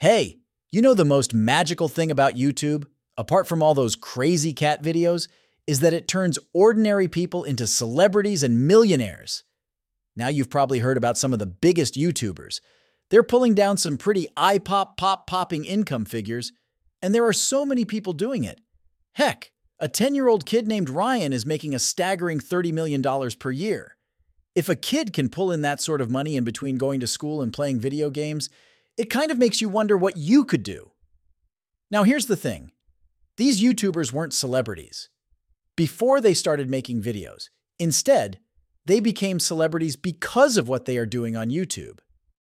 Hey, you know the most magical thing about YouTube, apart from all those crazy cat videos, is that it turns ordinary people into celebrities and millionaires. Now you've probably heard about some of the biggest YouTubers. They're pulling down some pretty eye-popping income figures, and there are so many people doing it. Heck, a 10-year-old kid named Ryan is making a staggering $30 million per year. If a kid can pull in that sort of money in between going to school and playing video games, it kind of makes you wonder what you could do. Now here's the thing. These YouTubers weren't celebrities before they started making videos. Instead, they became celebrities because of what they are doing on YouTube.